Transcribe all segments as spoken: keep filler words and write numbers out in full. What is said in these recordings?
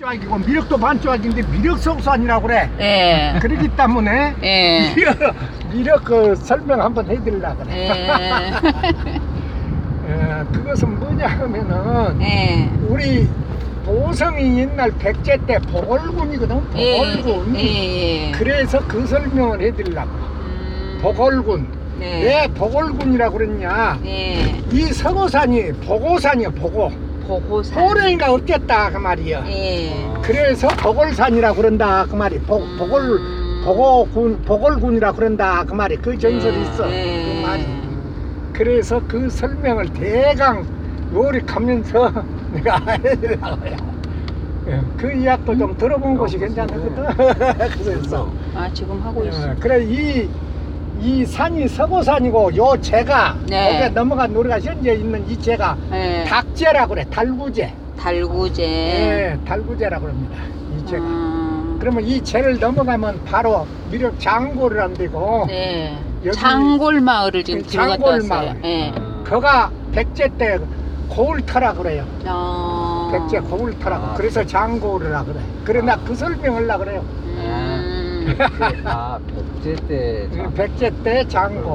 반쪽이고 미륵도 반쪽인데 미륵성산이라고 그래. 예. 그러기 때문에 예. 미륵, 미륵 그 설명 한번 해드리려고 그래. 예. 에, 그것은 뭐냐 하면은 예. 우리 보성이 옛날 백제 때 보궐군이거든. 보궐군. 예. 예. 그래서 그 설명을 해드리려고. 음. 보궐군. 네. 왜 보궐군이라고 그랬냐? 예. 이 서고산이 보고산이야. 보고. 보고산. 호랭이가 없겠다 그 말이야. 예. 그래서 보궐산이라고 그런다 그 말이. 보, 보궐 음. 보고군 보궐군이라고 그런다 그 말이. 그 전설이 예. 있어. 예. 그 말이. 그래서 그 설명을 대강 요리하면서 내가 해드리려고 해요. 예, 그 이야기도 좀 들어본 것이 괜찮거든. 그래서 아, 지금 하고 있어. 예, 그래 이 이 산이 서고산이고 요 제가 네. 거기에 넘어간 우리가 현재 있는 이 제가 예. 닭제라고 그래. 달구제. 달구제. 예, 달구제라고 합니다. 이 제가. 음. 그러면 이 제를 넘어가면 바로 미륵 장골이라는 데고 네. 여기 장골 마을을 지금 그 들어갔다 장골 왔어요. 마을. 예. 거가 백제 때 고을터라 그래요. 어. 백제 고을터라고. 아, 그래서 장골이라 그래. 그래 나 그 설명을 하려고 그래요. 음. 아, 백제 때. 음, 백제 때 장골.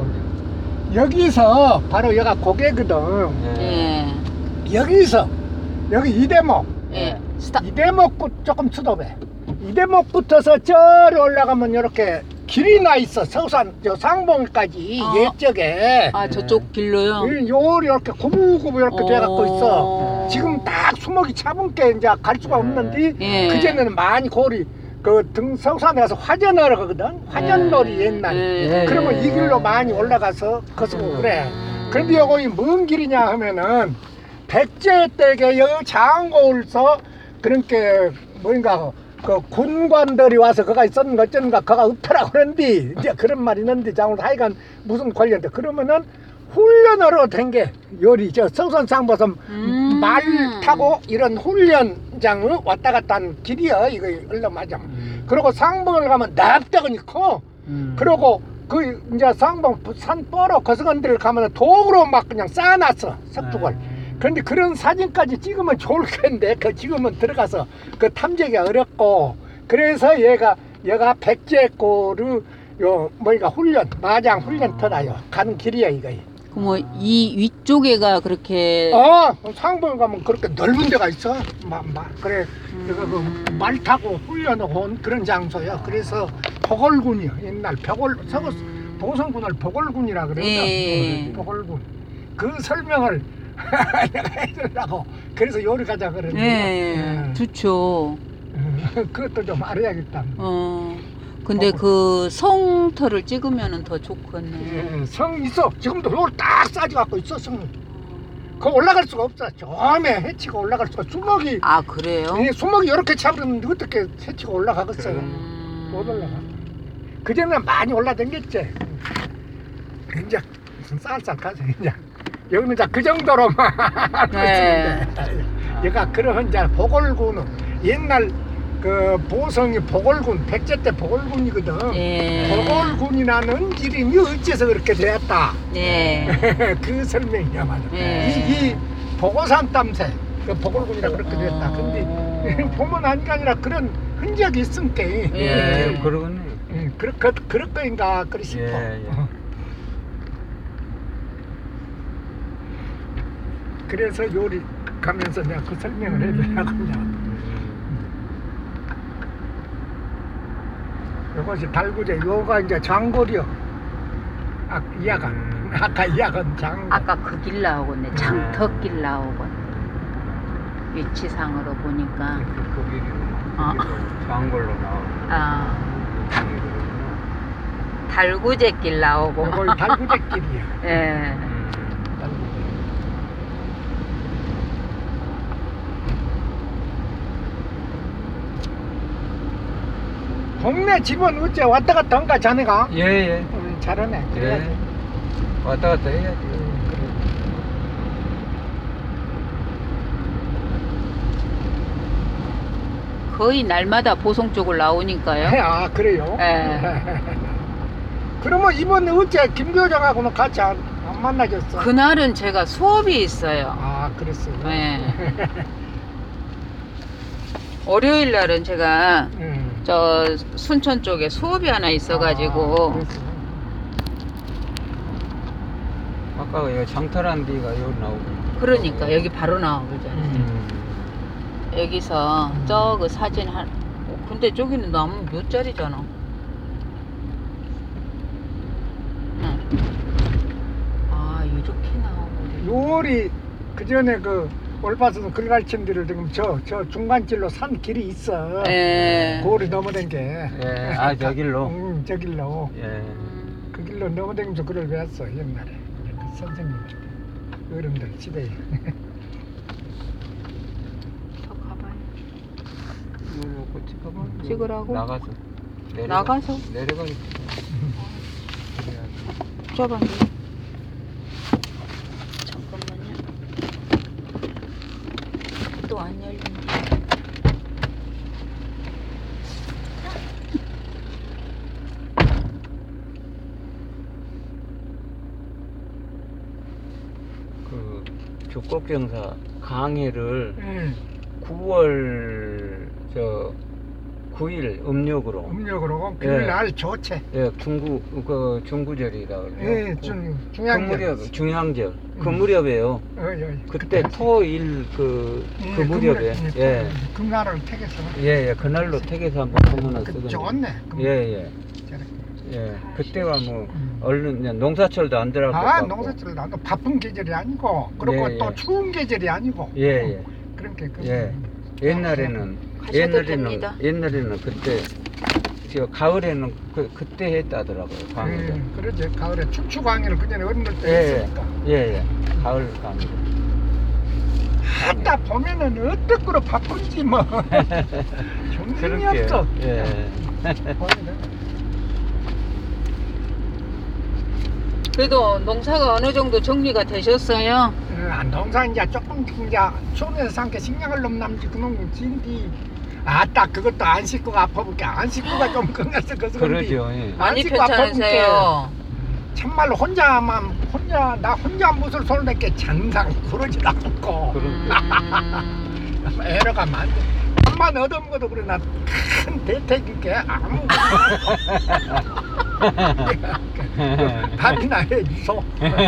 여기서 바로 여기가 고개거든. 예. 여기서 여기 이대목. 예. 스타. 이대목 조금 수도배. 이대목 붙어서 저리 올라가면 이렇게 길이 나 있어. 서산 저 상봉까지 아. 옛적에. 아, 저쪽 길로요? 요 이렇게 고부고부 이렇게 돼갖고 있어. 어. 지금 딱 수목이 차분 게 이제 갈 수가 없는데 예. 그전에는 많이 고리 그 등 서산에 가서 화전하러 가거든. 화전놀이 옛날. 예. 그러면 이 길로 많이 올라가서 거스고 그래. 그런데 요거 뭔 길이냐 하면은 백제 때에 여 장고울서 그러니까 뭔가 그 군관들이 와서 그가 있었는가 어쩐가 그가 없더라고 그런데 이제 그런 말이 있는데 장울 하여간 무슨 관련돼. 그러면은 훈련으로 된 게 요리 저 서산상보섬 음. 말 타고 이런 훈련장을 왔다 갔다 하는 길이야 이거 얼른 맞아. 그리고 상봉을 가면 납작하니 커. 음. 그리고 그 이제 상봉 산 뻐러 거스건 데를 가면 도구로 막 그냥 쌓아놨어 석tuk을. 그런데 그런 사진까지 찍으면 좋을 텐데 그 지금은 들어가서 그 탐지하기가 어렵고 그래서 얘가 얘가 백제고르 요 뭐니까 훈련 마장 훈련터다요 가는 길이야 이거. 그 뭐 이 위쪽에가 그렇게 어 상봉 가면 그렇게 넓은 데가 있어. 막, 막 그래 이거 그 말 타고 훈련하고 온 그런 장소야. 그래서 보궐군이요. 옛날 보궐 서거 보성군을 보궐군이라 그래요. 예. 보궐군. 그 설명을 내가 해주려고 그래서 요리 가자 그러는데. 예. 좋죠. 그것도 좀 알아야겠다. 어. 근데 그 성터를 찍으면은 더 좋겠네. 예, 성 있어. 지금도 요걸 딱 싸지 갖고 있어 성. 그 올라갈 수가 없어. 처음에 해치고 올라갈 수가 수목이 아, 그래요? 예, 수목이 이렇게 차버렸는데 어떻게 해치고 올라가겠어요? 음. 못 올라가. 그전에 많이 올라댕겼지. 이제 쌀쌀 가서 이제 여기는 이제 그 정도로만 알고 네. 있는데 얘가 그런 이제 보궐군은 옛날 그 보성이 보궐군 백제 때 보궐군이거든. 예. 보궐군이라는 이름이 어째서 그렇게 되었다. 네. 그 설명이야 맞아. 예. 이, 이 보고산 땀새 그 보궐군이라 그렇게 됐다. 근데 보면 아니가 아니라 그런 흔적이 있으니까. 예, 예. 그러겠네. 음, 그럴, 그, 그럴 거인가 그리 싶어. 예, 예. 어. 그래서 요리 가면서 내가 그 설명을 해드리려고 그냥. 이것이 달구제, 요가 이제 장골이요. 아, 이야간. 아까 이야간 장골. 아까 그 길 나오겠네. 장터길 나오건. 위치상으로 보니까. 거기 아. 장골로 나오고. 아. 달구제 길 나오고. 요걸 달구제 길이야. 예. 동네 집은 어째 왔다 갔다 한가 자네가? 예, 예. 음, 잘하네. 예. 그래야지. 왔다 갔다 해야지. 거의 날마다 보성 쪽을 나오니까요. 아 그래요? 예. 그러면 이번에 어째 김교장하고는 같이 안, 안 만나졌어? 그날은 제가 수업이 있어요. 아 그랬어요? 예. 월요일 날은 제가 음. 저 순천 쪽에 수업이 하나 있어가지고 아, 그래서. 아까 여기 장터란 데가 여기 나오고. 그러니까 여기 바로 나오잖아요. 음. 여기서 저 그 사진 한 어, 근데 저기는 나무 몇 자리잖아. 응. 아 이렇게 나오고. 요리 그 전에 그 올바스는 글 가르친 데를 지금 저 저 중간길로 산 길이 있어. 예. 고리 넘어댄 게. 예, 아, 저 길로? 응, 저 길로. 예. 그 길로 넘어다니면서 글을 배웠어 옛날에. 그 선생님 어른들 집에. 더 가봐요. 이거 찍어봐. 찍으라고? 나가서. 내려가, 나가서? 내려가겠지. 잡았네. 잠깐만요. 또 안 열리네. 그 조국경사 강의를 응. 구월 저 구일 음력으로 음력으로 예. 그날 좋지. 예, 중구 그 중구절이라 예, 중 중요한 그 무렵 게. 중양절 그 음. 무렵에요. 어, 어, 그때 토일 그, 예, 그 무렵에 그, 예. 그 날을 택해서. 예, 예, 그날로 택해서 한번 하면은 그 쓰거든요. 좋네. 그 예, 예. 저렇게. 예. 그때가 뭐 음. 얼른 그냥 농사철도 안 들어갈 것 아, 같고. 농사철 나도 바쁜 계절이 아니고 그리고 예, 또 예. 추운 계절이 아니고. 예, 예. 그러니까 그 예. 옛날에는 가셔도 옛날에는 됩니다. 옛날에는 그때 저 가을에는 그 그때 했다더라고요. 강의를. 예, 그러지. 가을에 춘추 강의를 그전에 어른들 때 예, 했으니까. 예, 예. 가을 강의. 하다 보면은 어떻게 바쁜지 뭐 정신이 그렇게. 없어. 예. 그래도 농사가 어느 정도 정리가 되셨어요? 어, 안동사 이제 조금 이제 촌에서 산게 식량을 넘 남지 그놈 진디 아따 그것도 안 씻고가 아파볼게 안 씻고가 좀 건강해서 그래서 그러죠. 예. 많이 씻고 아파볼게. 편찮으세요? 참말로 혼자만 혼자 나 혼자 무술 손을 댈게 장상 그러지도 않고 그럼 음, 애로가 많대. 한번 얻어먹어도 그래 나 큰 대택이게 아무 밥이나 해 주소.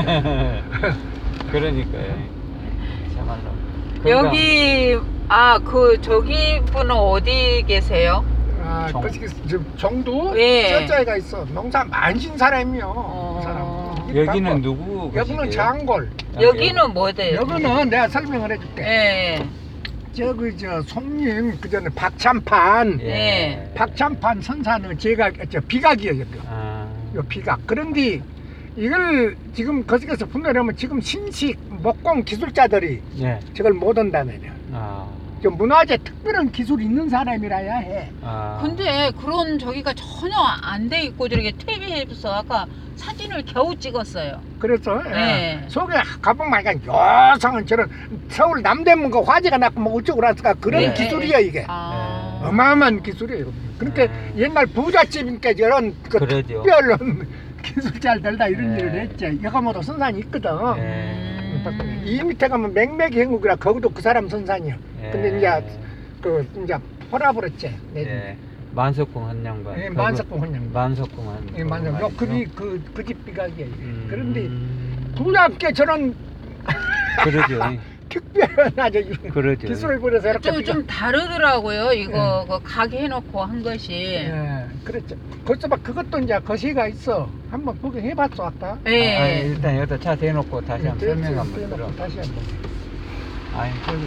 그러니까요. 참말로. 여기 아 그 저기 분은 어디 계세요? 아, 정- 그 지금 정도 예. 쩌자가 있어. 농사 많은 사람이요. 어. 그 사람. 여기는 누구? 여기는 계시게요? 장골. 여기는 뭐 돼요? 여기는 내가 설명을 해줄게. 예. 저기 저 송님 그 전에 박찬판, 예. 박찬판 선사는 제가 저 비각이요 여기. 아. 요 비각. 그런데 이걸 지금 거기서 분별하면 지금 신식 목공 기술자들이 예. 저걸 못 온다면요. 아. 저 문화재 특별한 기술이 있는 사람이라야 해. 아. 근데 그런 저기가 전혀 안 돼 있고 저렇게 탭에서 아까 사진을 겨우 찍었어요. 그래서 네. 예. 속에 가보면 약간 요상한 저런 서울 남대문 그 화재가 났고 뭐 어쩌고 그랬을까 그런 네. 기술이야 이게. 아. 어마어마한 기술이에요. 그러니까 음. 옛날 부잣집이니까 저런 그 그러죠. 특별한 기술자들다 이런 네. 일을 했지. 여가모도 선산이 있거든. 예. 음. 이 밑에 가면 맹맥이 행국이라 거기도 그 사람 선산이야. 근데 이제 그 이제 포라버렸지. 네. 예. 만석궁 한 양반. 예, 그거- 만석궁 혼양. 만석궁 한. 예, 맞아. 그거 요 그지 말이죠. 그그 집 비각이야. 이게. 음. 그런데 부자께 저런 그러죠. 특별한 아주 이런 그러죠. 기술을 부려서 이렇게 좀, 좀 다르더라고요. 이거 그 가게 해놓고 한 것이. 예, 그렇죠. 벌써 막 그것도 이제 거시가 있어. 한번 보게 해봤어 아까. 예. 아, 아니, 일단 여기다 차 대놓고 다시 한번 예, 설명 한번 대놓고 들어. 다시 한번. 아니, 저기.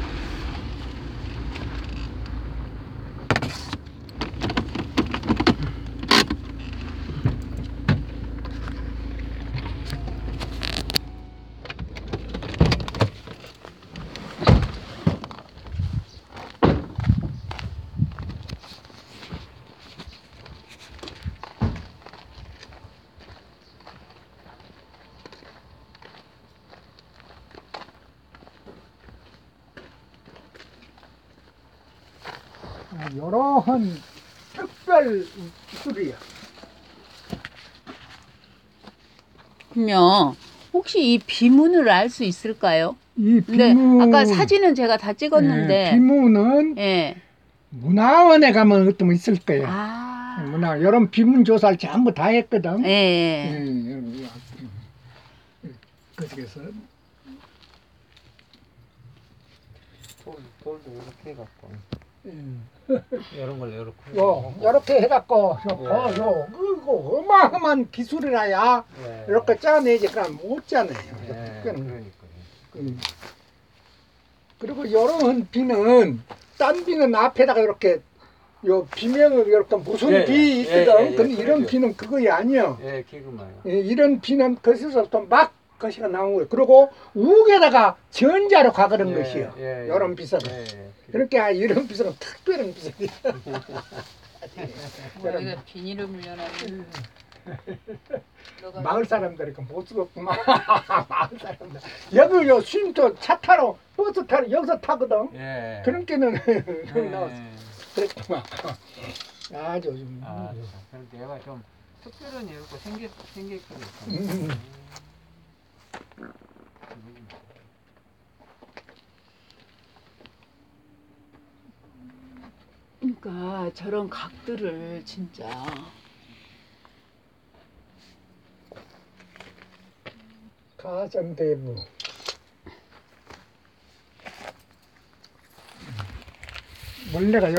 아, 여러한 특별 기술이야. 그러면 혹시 이 비문을 알 수 있을까요? 이 네. 비문. 아까 사진은 제가 다 찍었는데. 예, 비문은 예. 문화원에 가면 어떤 거 있을 거예요. 아. 문화 이런 비문 조사를 전부 다 했거든. 예. 예. 예, 그래서 돌, 돌도 이렇게 해갖고 예. 이런 걸 이렇게 요 이렇게 해갖고 요, 예. 어, 요 이거 어마어마한 기술이라야 예. 이렇게 짜내지 그럼 못 짜내요. 예. 그건, 그러니까요. 음. 그리고 이런 비는 딴 비는 앞에다가 이렇게 요 비명을 이렇게 무슨 예, 비 예, 있거든. 예, 예, 근데 이런 그러죠. 비는 그거이 아니야. 예, 기금아요. 예, 이런 비는 거기서부터 막 것이가 나온 거예요. 그리고 우에다가 전자로 가거든 예, 것이요. 예, 예. 이런 비석은. 예, 예. 그러니까 이런 비석은 특별한 비석이야. 뭐 이거 비닐을 물려놨네. 마을 사람들이 못 쓰겠구만. 마을 사람들. 여기 요 쉼터 차 타러 버스 타러 여기서 타거든. 예. 그런 게는 예. 나왔어. 그랬구만. 아주 좀. 아, 그런데 얘가 좀 특별한 이렇게 생겼 생겼거든요. 음. 그러니까 저런 각들을 진짜 가정대부. 원래가